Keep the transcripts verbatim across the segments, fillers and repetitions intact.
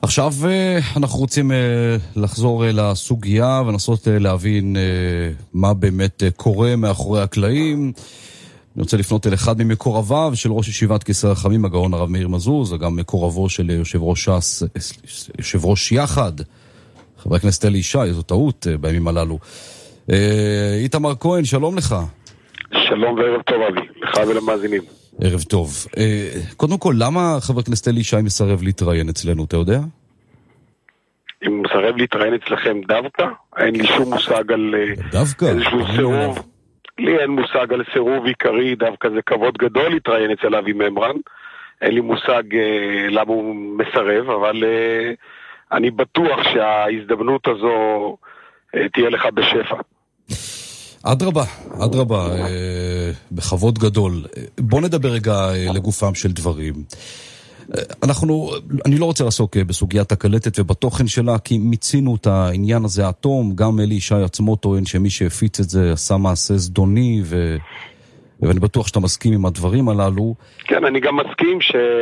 עכשיו אנחנו רוצים לחזור לסוגיה ונסות להבין מה באמת קורה מאחורי הקלעים. אני רוצה לפנות אל אחד ממקורביו של ראש ישיבת כיסא רחמים, הגאון הרב מאיר מזוז, וגם מקורבו של יושב ראש ש"ס, יושב ראש יחד, חבר הכנסת אלי ישי, זו טעות בימים הללו. איתמר כהן, שלום לך. שלום וערב טוב אבי, לך ולמאזינים. ערב טוב. קודם כל, למה חבר הכנסת אלי ישי מסרב להתראיין אצלנו, אתה יודע? אם הוא מסרב להתראיין אצלכם דווקא, אין לי שום מושג על דווקא? איזשהו סירוב. לי אין מושג על סירוב עיקרי, דווקא זה כבוד גדול להתראיין אצל אבי ממרן. אין לי מושג למה הוא מסרב, אבל אני בטוח שההזדמנות הזו תהיה לך בשפע. אדרבה, אדרבה, בכבוד גדול. בוא נדבר רגע לגופם של דברים. אנחנו, אני לא רוצה לעסוק בסוגיית הקלטת ובתוכן שלה, כי מיצינו את העניין הזה אטום. גם אלי ישי עצמו טוען שמי שהפיץ את זה עשה מעשה זדוני, ו... ואני בטוח שאתה מסכים עם הדברים הללו. כן, אני גם מסכים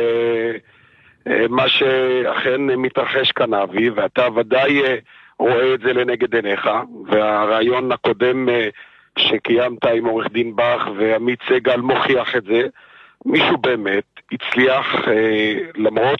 שמה שאכן מתרחש כאן אבי, ואתה ודאי רואה את זה לנגד עיניך, והרעיון הקודם שקיימת עם עורך דין בח ועמית סגל מוכיח את זה. מישהו באמת הצליח, למרות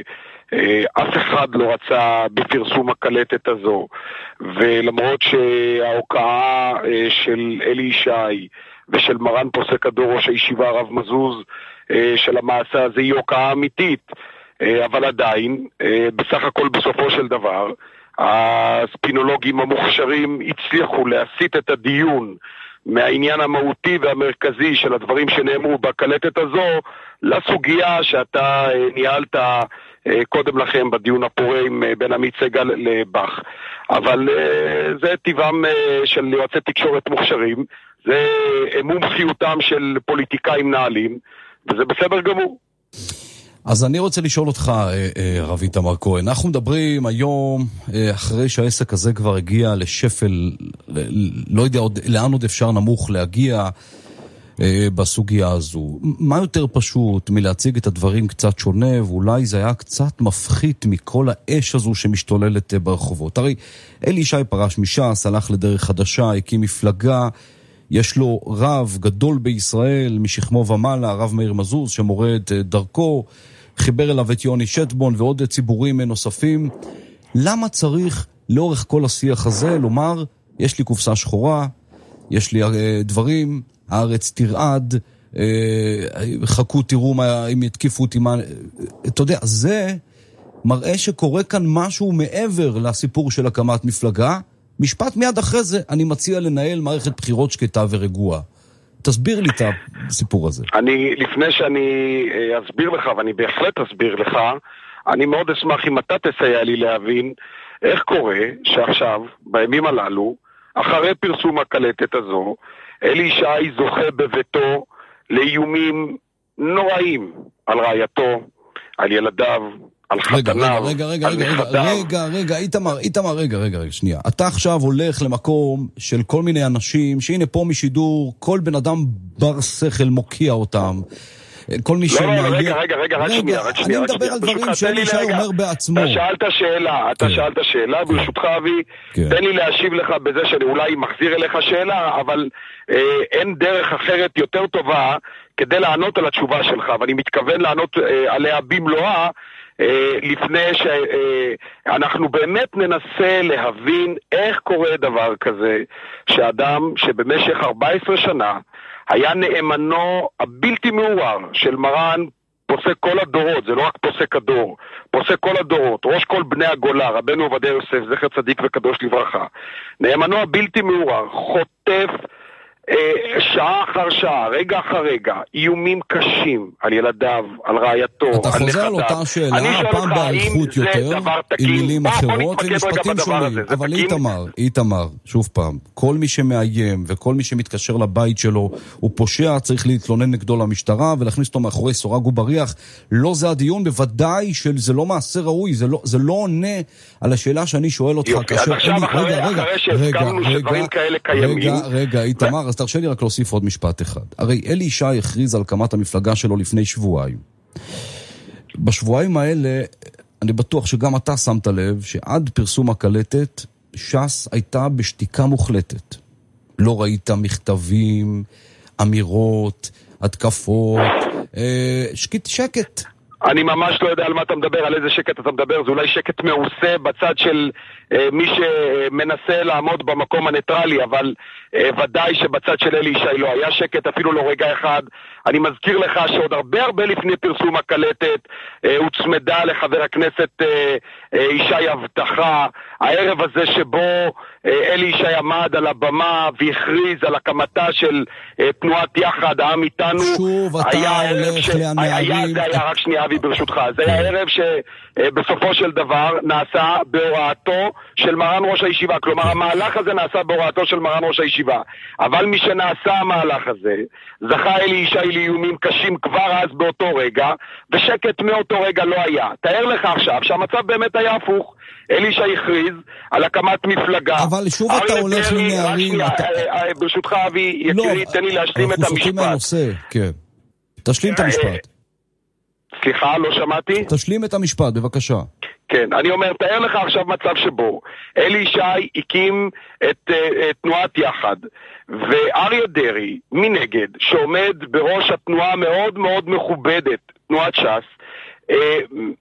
שאף אחד לא רצה בפרסום הקלטת הזו, ולמרות שההוקעה של אלי ישי ושל מרן פוסק הדור ראש הישיבה הרב מזוז של המעשה הזה היא הוקעה אמיתית, אבל עדיין בסך הכל בסופו של דבר הספינולוגים המוכשרים הצליחו להסיט את הדיון מהעניין המהותי והמרכזי של הדברים שנאמרו בקלטת הזו לסוגיה שאתה ניהלת קודם לכם בדיון הפורה עם בין עמית סגל לבח. אבל זה טבעם של יועצי תקשורת מוכשרים, זה מומחיותם של פוליטיקאים נעלים, וזה בסדר גמור. אז אני רוצה לשאול אותך, רב איתמר כהן, אנחנו מדברים היום, אחרי שהעסק הזה כבר הגיע לשפל, לא יודע עוד, לאן עוד אפשר נמוך להגיע בסוגיה הזו. מה יותר פשוט מלהציג את הדברים קצת שונה, ואולי זה היה קצת מפחית מכל האש הזו שמשתוללת ברחובות. הרי אלי ישי פרש מש"ס, הלך לדרך חדשה, הקים מפלגה, יש לו רב גדול בישראל, משכמו ומעלה, הרב מאיר מזוז, שמורה את דרכו, חיבר אליו את יוני שטבון ועוד ציבורים נוספים. למה צריך לאורך כל השיח הזה לומר, יש לי קופסה שחורה, יש לי דברים, הארץ תרעד, חכו תראו מה, אם יתקיפו אותי, מה... אתה יודע, זה מראה שקורה כאן משהו מעבר לסיפור של הקמת מפלגה. משפט מיד אחרי זה, אני מציע לנהל מערכת בחירות שקטה ורגועה. תסביר לי את הסיפור הזה. אני, לפני שאני אסביר לך, ואני בהחלט אסביר לך, אני מאוד אשמח אם אתה תסייע לי להבין איך קורה שעכשיו, בימים הללו, אחרי פרסום הקלטת הזו, אלי ישי זוכה בביתו לאיומים נוראים על רעייתו, על ילדיו, על חתניו, רגע, רגע, רגע, רגע, רגע, רגע, איתמר, איתמר, רגע, רגע, רגע, שנייה. אתה עכשיו הולך למקום של כל מיני אנשים, שהנה פה משידור, כל בן אדם בר שכל מוקיע אותם, כל מי לא, לא, רגע, רגע, רגע, רק שנייה, רק שנייה. אני מדבר על דברים שאלי ישי אומר בעצמו. אתה שאלת שאלה, אתה שאלת שאלה, ברשותך אבי, תן לי להשיב לך בזה שאני אולי מחזיר אליך שאלה, אבל אין דרך אחרת יותר טובה כדי לענות על התשובה שלך, ואני מתכוון לענות עליה במלואה, לפני שאנחנו באמת ננסה להבין איך קורה דבר כזה, שאדם שבמשך ארבע עשרה שנה היה נאמנו הבלתי מעורער של מרן פוסק כל הדורות, זה לא רק פוסק הדור, פוסק כל הדורות, ראש כל בני הגולה, רבנו עובדיה יוסף, זכר צדיק וקדוש לברכה, נאמנו הבלתי מעורער, חוטף שעה אחר שעה, רגע אחר רגע, איומים קשים על ילדיו, על רעייתו, אתה חוזר על אותה שאלה, הפעם באריכות יותר, עם מילים אחרות ומשפטים שונים. אבל איתמר, איתמר, שוב פעם, כל מי שמאיים וכל מי שמתקשר לבית שלו הוא פושע, צריך להתלונן נגדו למשטרה ולהכניס אותו מאחורי סורג ובריח. לא זה הדיון, בוודאי שזה לא מעשה ראוי, זה לא, זה לא עונה על השאלה שאני שואל אותך. יופי, אז עכשיו אחרי, אחרי שהסכמנו שדברים כאלה קיימים. רגע, רגע, איתמר, אז תרשה לי רק להוסיף עוד משפט אחד. הרי אלי ישי הכריז על הקמת המפלגה שלו לפני שבועיים. בשבועיים האלה אני בטוח שגם אתה שמת לב שעד פרסום הקלטת, ש"ס הייתה בשתיקה מוחלטת. לא ראית מכתבים, אמירות, התקפות, אה, שקט, שקט. אני ממש לא יודע על מה אתה מדבר, על איזה שקט אתה מדבר, זה אולי שקט מעושה בצד של אה, מי שמנסה לעמוד במקום הניטרלי, אבל אה, ודאי שבצד של אלי ישי לא היה שקט, אפילו לא רגע אחד. אני מזכיר לך שעוד הרבה הרבה לפני פרסום הקלטת, אה, הוצמדה לחבר הכנסת אה, אה, ישי הבטחה, הערב הזה שבו אה, אלי ישי עמד על הבמה והכריז על הקמתה של אה, תנועת יחד, העם איתנו. שוב אתה הולך להנערים. זה היה רק שנייה אבי ברשותך, זה היה ערב שבסופו של דבר נעשה בהוראתו של מרן ראש הישיבה, כלומר המהלך הזה נעשה בהוראתו של מרן ראש הישיבה, אבל מי שנעשה המהלך הזה זכה אלי ישי לאיומים קשים כבר אז באותו רגע, ושקט מאותו רגע לא היה. תאר לך עכשיו שהמצב באמת היה הפוך, אלי ישי הכריז על הקמת מפלגה. אבל שוב אתה הולך לנערים. ברשותך אבי יקירי, תן לי להשלים את המשפט. כן, תשלים את המשפט. סליחה, לא שמעתי? תשלים את המשפט, בבקשה. כן, אני אומר, תאר לך עכשיו מצב שבו אלי ישי הקים את, את, את תנועת יחד, ואריה דרעי מנגד, שעומד בראש התנועה מאוד מאוד מכובדת, תנועת ש"ס, אה,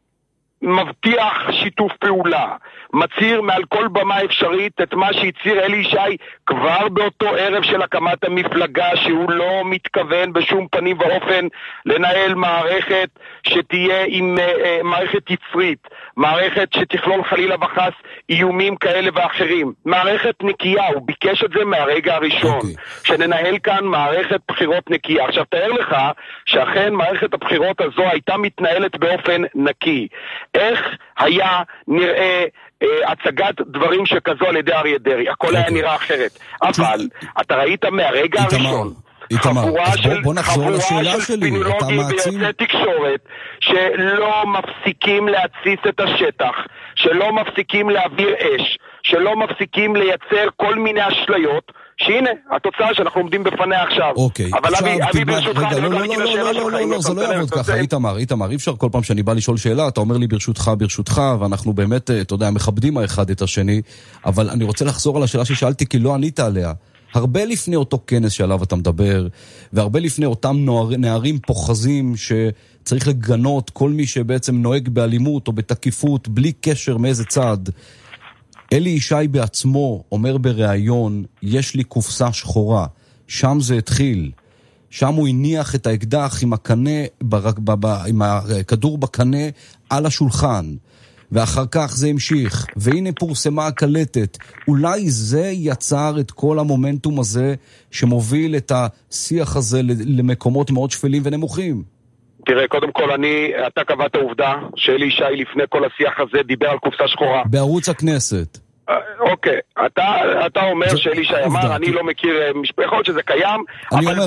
מבטיח שיתוף פעולה, מצהיר מעל כל במה אפשרית את מה שהצהיר אלי ישי כבר באותו ערב של הקמת המפלגה, שהוא לא מתכוון בשום פנים ואופן לנהל מערכת שתהיה עם uh, מערכת יצרית, מערכת שתכלול חלילה וחס איומים כאלה ואחרים, מערכת נקייה. הוא ביקש את זה מהרגע הראשון, okay. שננהל כאן מערכת בחירות נקייה. עכשיו תאר לך שאכן מערכת הבחירות הזו הייתה מתנהלת באופן נקי. איך היה נראה אה, הצגת דברים שכזו על ידי אריה דרעי? הכל okay. היה נראה אחרת. אבל אתה ראית מהרגע הראשון חבורה של, בוא נחזור לשאלה שלי. ספינולוגים ויוצאי תקשורת שלא מפסיקים להציס את השטח, שלא מפסיקים להעביר אש, שלא מפסיקים לייצר כל מיני אשליות, שהנה, התוצאה שאנחנו עומדים בפניה עכשיו. אוקיי, אבל אבי ברשותך, רגע, לא, לא, לא, לא, לא, לא, לא, זה לא יעבוד ככה, איתמר, איתמר, אי אפשר כל פעם שאני בא לשאול שאלה, אתה אומר לי ברשותך, ברשותך, ואנחנו באמת, אתה יודע, מכבדים האחד את השני, אבל אני רוצה לחזור על השאלה ששאלתי, כי לא ענית עליה. הרבה לפני אותו כנס שעליו אתה מדבר, והרבה לפני אותם נערים פוחזים שצריך לגנות כל מי שבעצם נוהג באלימות או בתקיפות, בלי קשר מאיזה צד, אלי ישי בעצמו אומר בראיון, יש לי קופסה שחורה, שם זה התחיל, שם הוא הניח את האקדח עם הקנה, עם הכדור בקנה על השולחן, ואחר כך זה המשיך, והנה פורסמה הקלטת. אולי זה יצר את כל המומנטום הזה שמוביל את השיח הזה למקומות מאוד שפלים ונמוכים. תראה, קודם כל אני, אתה קבעת העובדה שאלי ישי לפני כל השיח הזה דיבר על קופסה שחורה. בערוץ הכנסת. אוקיי, אתה, אתה אומר שאלי ישי אמר, אני לא מכיר משפחות שזה קיים, אבל בוא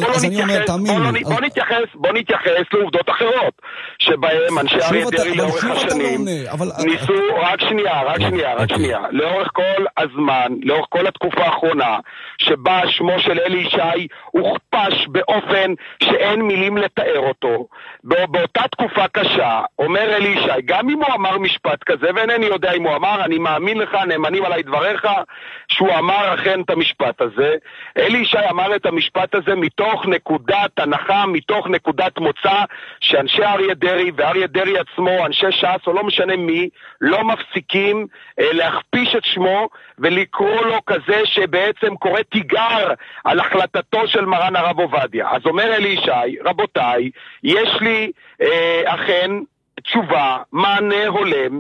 לא נתייחס, בוא נתייחס לעובדות אחרות, שבהם אנשי אריה דרעי לאורך השנים ניסו, רק שנייה, רק שנייה, רק שנייה, לאורך כל הזמן, לאורך כל התקופה האחרונה, שבה שמו של אלי ישי הוכפש באופן שאין מילים לתאר אותו, באותה תקופה קשה, אומר אלי ישי, גם אם הוא אמר משפט כזה, ואינני יודע אם הוא אמר, אני מאמין לך, נאמנים עליי דבריך, שהוא אמר אכן את המשפט הזה. אלי ישי אמר את המשפט הזה מתוך נקודת הנחה, מתוך נקודת מוצא, שאנשי אריה דרעי ואריה דרעי עצמו, אנשי ש"ס או לא משנה מי, לא מפסיקים אה, להכפיש את שמו ולקרוא לו כזה שבעצם קורא תיגר על החלטתו של מרן הרב עובדיה. אז אומר אלי ישי, רבותיי, יש לי אה, אכן תשובה, מענה הולם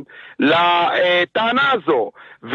לטענה הזו,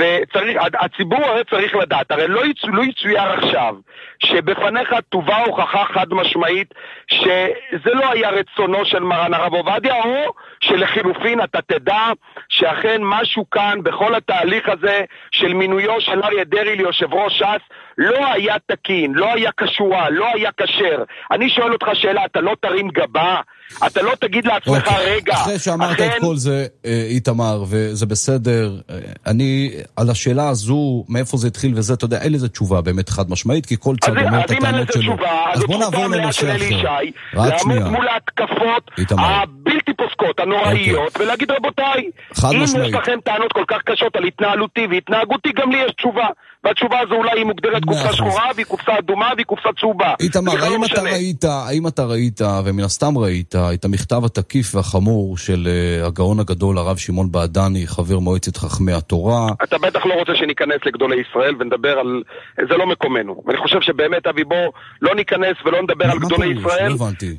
והציבור הרי צריך לדעת, הרי לא יצויר עכשיו שבפניך תובא הוכחה חד משמעית שזה לא היה רצונו של מרן הרב עובדיה, או שלחילופין אתה תדע שאכן משהו כאן בכל התהליך הזה של מינויו של אריה דרעי ליושב ראש ש"ס לא היה תקין, לא היה קשורה, לא היה כשר. אני שואל אותך שאלה, אתה לא תרים גבה? אתה לא תגיד לעצמך רגע? אחרי שאמרת את כל זה, איתמר, וזה בסדר, אני על השאלה הזו, מאיפה זה התחיל וזה, אתה יודע, אין לזה תשובה באמת חד משמעית, כי כל צד אומר את הטענות שלו. אז בוא נעבור לנושא אחר. לעמוד מול ההתקפות הבלתי פוסקות, הנוראיות, ולהגיד רבותיי, אם יש לכם טענות כל כך קשות על התנהלותי והתנהגותי, גם לי יש תשובה. והתשובה הזו אולי היא מוגדרת קופסה שחורה, והיא קופסה אדומה, והיא קופסה צהובה. איתמר, האם אתה ראית, האם אתה ראית, ומן הסתם ראית, את המכתב התקיף והחמור של הגאון הגדול, הרב שמעון בעדני, חבר מועצת חכמי התורה? אתה בטח לא רוצה שניכנס לגדולי ישראל ונדבר על... זה לא מקומנו. ואני חושב שבאמת, אבי, בוא לא ניכנס ולא נדבר על גדולי ישראל. לא הבנתי.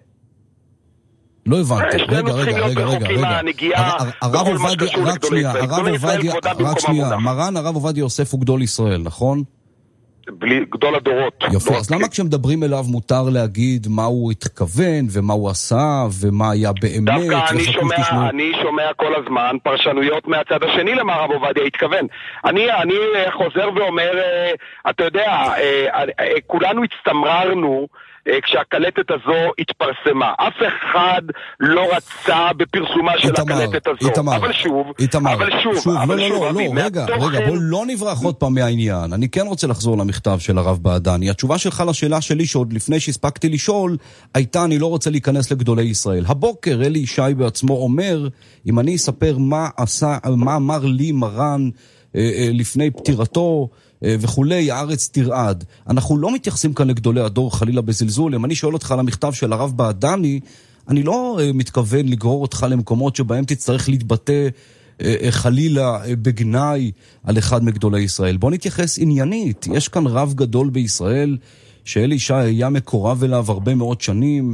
לא הבנתי, רגע, רגע, רגע, רגע, רגע, הרב עובדיה, רק שנייה, הרב עובדיה, רק שנייה, מרן הרב עובדיה יוסף הוא גדול ישראל, נכון? בלי גדול הדורות. יפה, אז למה כשמדברים אליו מותר להגיד מה הוא התכוון ומה הוא עשה ומה היה באמת? דווקא אני שומע, אני שומע כל הזמן פרשנויות מהצד השני למה הרב עובדיה התכוון. אני, אני חוזר ואומר, אתה יודע, כולנו הצטמררנו כשהקלטת הזו התפרסמה. אף אחד לא רצה בפרסומה של הקלטת הזו. איתמר, אבל שוב, איתמר, אבל שוב, שוב, אבל לא, שוב, לא, לא, לא, רגע, רגע, בוא לא נברח עוד פעם מהעניין. אני כן רוצה לחזור למכתב של הרב בעדני. התשובה שלך לשאלה שלי, שעוד לפני שהספקתי לשאול, הייתה אני לא רוצה להיכנס לגדולי ישראל. הבוקר אלי ישי בעצמו אומר, אם אני אספר מה עשה, מה אמר לי מרן אה, אה, לפני פטירתו, וכולי, הארץ תרעד. אנחנו לא מתייחסים כאן לגדולי הדור חלילה בזלזול. אם אני שואל אותך על המכתב של הרב בעדני, אני לא מתכוון לגרור אותך למקומות שבהם תצטרך להתבטא חלילה בגנאי על אחד מגדולי ישראל. בוא נתייחס עניינית. יש כאן רב גדול בישראל שאלי ישי היה מקורב אליו הרבה מאוד שנים,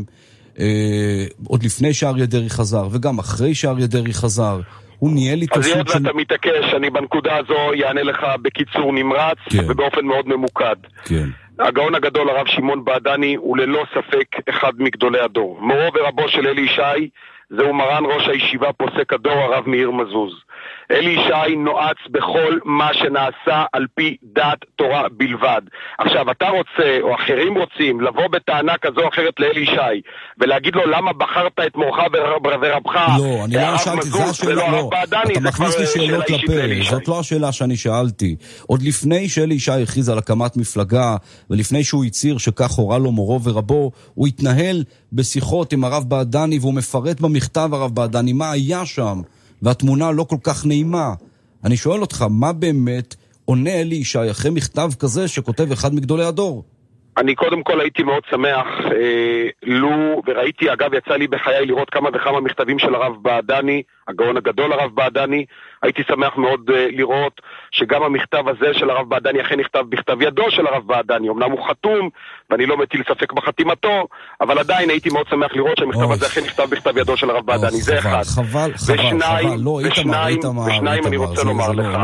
עוד לפני שאריה דרעי חזר וגם אחרי שאריה דרעי חזר. הוא ניהל איתו סוג של... אז יד ואתה מתעקש, אני בנקודה הזו יענה לך בקיצור נמרץ, כן. ובאופן מאוד ממוקד. כן. הגאון הגדול הרב שמעון בעדני הוא ללא ספק אחד מגדולי הדור. מורו ורבו של אלי ישי, זהו מרן ראש הישיבה פוסק הדור הרב מאיר מזוז. אלי ישי נועץ בכל מה שנעשה על פי דת תורה בלבד. עכשיו, אתה רוצה, או אחרים רוצים, לבוא בטענה כזו או אחרת לאלי ישי, ולהגיד לו למה בחרת את מורך ורבך, לא, אני לא שאלתי, זו השאלה, לא. אתה מכניס לי שאלות לפה, זאת לא השאלה שאני שאלתי. עוד לפני שאלי ישי הכריז על הקמת מפלגה, ולפני שהוא הצהיר שכך הורה לו מורו ורבו, הוא התנהל בשיחות עם הרב בעדני, והוא מפרט במכתב הרב בעדני, מה היה שם? והתמונה לא כל כך נעימה. אני שואל אותך, מה באמת עונה אלי ישי אחרי מכתב כזה שכותב אחד מגדולי הדור? אני קודם כל הייתי מאוד שמח, אה, לו, וראיתי, אגב, יצא לי בחיי לראות כמה וכמה מכתבים של הרב בעדני, הגאון הגדול הרב בעדני, הייתי שמח מאוד אה, לראות שגם המכתב הזה של הרב בעדני אכן נכתב בכתב ידו של הרב בעדני, אמנם הוא חתום, ואני לא מטיל ספק בחתימתו, אבל עדיין הייתי מאוד שמח לראות שהמכתב הזה אכן נכתב בכתב ידו של הרב בעדני, זה אחד. חבל, חבל, חבל, לא, איתמר, איתמר, ושניים אני רוצה לומר לך,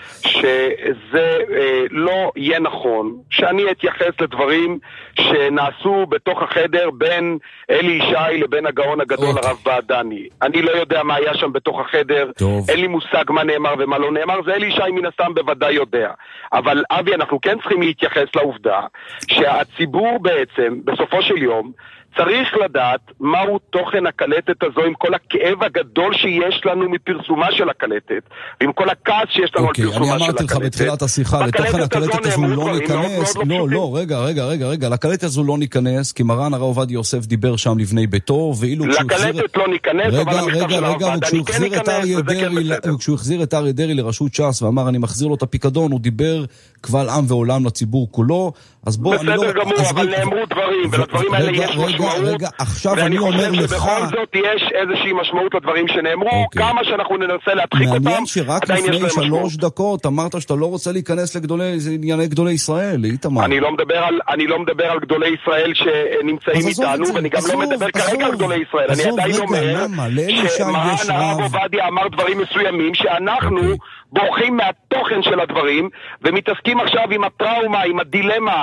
שזה אה, לא יהיה נכון, שאני אתייחס לדברים שנעשו בתוך החדר בין אלי ישי לבין הגאון הגדול הרב בעדני. אני לא יודע מה היה שם בתוך החדר, אין לי מושג מה נאמר ומה לא נאמר, זה אלי ישי מן הסתם בוודאי יודע. אבל אבי, אנחנו כן צריכים להתייחס לעובדה שהציבור בעצם, בסופו של יום, צריך לדעת מהו תוכן הקלטת הזו עם כל הכאב הגדול שיש לנו מפרסומה של הקלטת, ועם כל הכעס שיש לנו על פרסומה של הקלטת. אני אמרתי לך בתחילת השיחה, לתוכן הקלטת הזו לא ניכנס, לא, לא, רגע, רגע, רגע, רגע, לקלטת הזו לא ניכנס, כי מרן הרב עובדיה יוסף דיבר שם לבני ביתו, ואילו לקלטת לא ניכנס, אבל המכתב של הרב בעדני כן ניכנס, וזה כן בסדר. כשהוא החזיר את אריה דרעי לראשות ש"ס ואמר אני מחזיר לו את הפיקדון, הוא דיבר קבל עם ועולם לציבור כולו, אז בוא, אני לא... בסדר גמור, אבל נאמרו דברים, ולדברים האלה יש משמעות, רגע, עכשיו אני אומר לך... שבכל זאת יש איזושהי משמעות לדברים שנאמרו, כמה שאנחנו ננסה להדחיק אותם, מעניין שרק לפני שלוש דקות אמרת שאתה לא רוצה להיכנס לענייני גדולי ישראל, איתמר. אני לא מדבר על גדולי ישראל שנמצאים איתנו, ואני גם לא מדבר כרגע על גדולי ישראל. אני עדיין אומר שמרן הרב עובדיה אמר דברים מסוימים שאנחנו בורחים מהתוכן של הדברים, ומתעסקים עכשיו עם הטראומה, עם הדילמה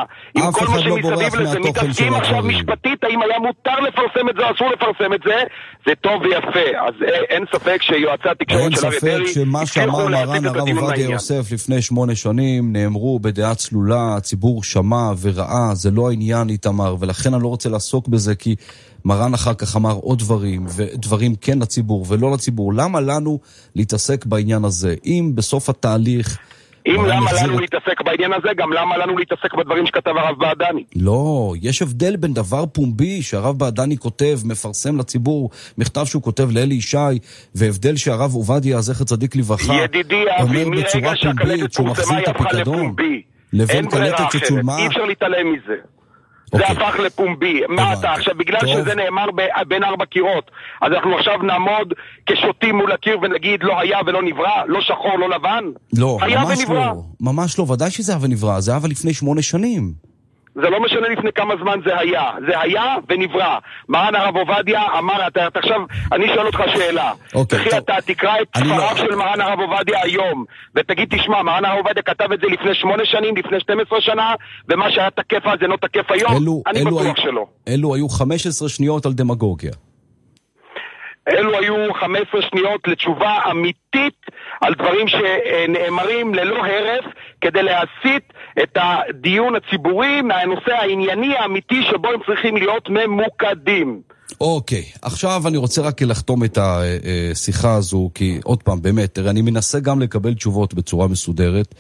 עם כל מה שמסביב לזה, מתעסקים עכשיו משפטית, האם היה מותר לפרסם את זה או אסור לפרסם את זה, זה טוב ויפה. אז אין ספק שיועצי התקשורת של אריה דרעי אין ספק שמה שאמר מרן הרב עובדיה יוסף לפני שמונה שנים נאמרו בדעה צלולה, הציבור שמע וראה, זה לא העניין איתמר, ולכן אני לא רוצה לעסוק בזה, כי מרן אחר כך אמר עוד דברים, ודברים כן לציבור ולא לציבור. למה לנו להתעסק בעניין הזה? אם בסוף התהליך... אם למה לנו להתעסק בעניין הזה, גם למה לנו להתעסק בדברים שכתב הרב בעדני? לא, יש הבדל בין דבר פומבי שהרב בעדני כותב, מפרסם לציבור, מכתב שהוא כותב לאלי ישי, והבדל שהרב עובדיה, זכר צדיק לברכה, אומר בצורה פומבית שהוא מחזיר את הפיקדון, לבין קלטת שצולמה... אי אפשר להתעלם מזה. זה הפך לפומבי. מה אתה עכשיו? בגלל שזה נאמר בין ארבע קירות, אז אנחנו עכשיו נעמוד כשוטים מול הקיר ונגיד לא היה ולא נברא, לא שחור, לא לבן? לא, ממש לא. ממש לא, ודאי שזה היה ונברא, זה היה לפני שמונה שנים. זה לא משנה לפני כמה זמן זה היה. זה היה ונברא. מרן הרב עובדיה אמר, אתה עכשיו, אני שואל אותך שאלה. וכי אתה תקרא את ספריו של מרן הרב עובדיה היום, ותגיד, תשמע, מרן הרב עובדיה כתב את זה לפני שמונה שנים, לפני שתים עשרה שנה, ומה שהיה תקף אז זה לא תקף היום? אני בטוח שלא. אלו היו חמש עשרה שניות על דמגוגיה. אלו היו חמש עשרה שניות לתשובה אמיתית על דברים שנאמרים ללא הרף כדי להסיט את הדיון הציבורי מהנושא הענייני האמיתי שבו הם צריכים להיות ממוקדים. אוקיי, עכשיו אני רוצה רק לחתום את השיחה הזו, כי עוד פעם, באמת, אני מנסה גם לקבל תשובות בצורה מסודרת,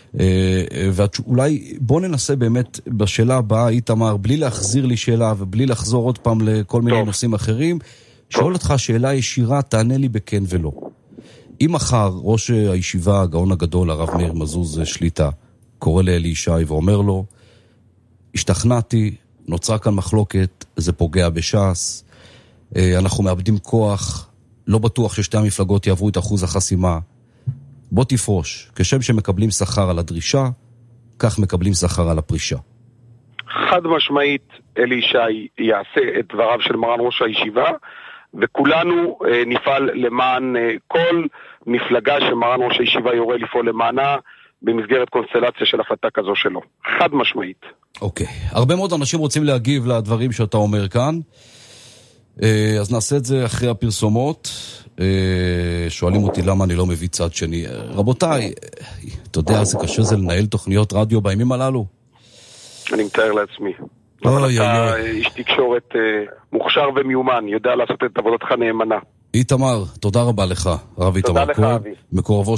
ואולי בוא ננסה באמת בשאלה הבאה, איתמר, בלי להחזיר לי שאלה ובלי לחזור עוד פעם לכל מיני טוב. נושאים אחרים, שואל אותך שאלה ישירה, תענה לי בכן ולא. אם מחר ראש הישיבה, הגאון הגדול, הרב מאיר מזוז שליטה, קורא לאלי ישי ואומר לו, השתכנעתי, נוצרה כאן מחלוקת, זה פוגע בש"ס, אנחנו מאבדים כוח, לא בטוח ששתי המפלגות יעברו את אחוז החסימה, בוא תפרוש, כשם שמקבלים שכר על הדרישה, כך מקבלים שכר על הפרישה. חד משמעית, אלי ישי יעשה את דבריו של מרן ראש הישיבה, וכולנו אה, נפעל למען אה, כל מפלגה שמרן ראש הישיבה יורה לפעול למענה במסגרת קונסטלציה של החלטה כזו שלו. חד משמעית. אוקיי. הרבה מאוד אנשים רוצים להגיב לדברים שאתה אומר כאן, אה, אז נעשה את זה אחרי הפרסומות. אה, שואלים אותי למה אני לא מביא צד שני. רבותיי, אתה יודע, זה קשה זה לנהל תוכניות רדיו בימים הללו? אני מתאר לעצמי. אבל אתה איש תקשורת מוכשר ומיומן, יודע לעשות את עבודתך נאמנה. איתמר, תודה רבה לך, רב איתמר כהן, מקורבו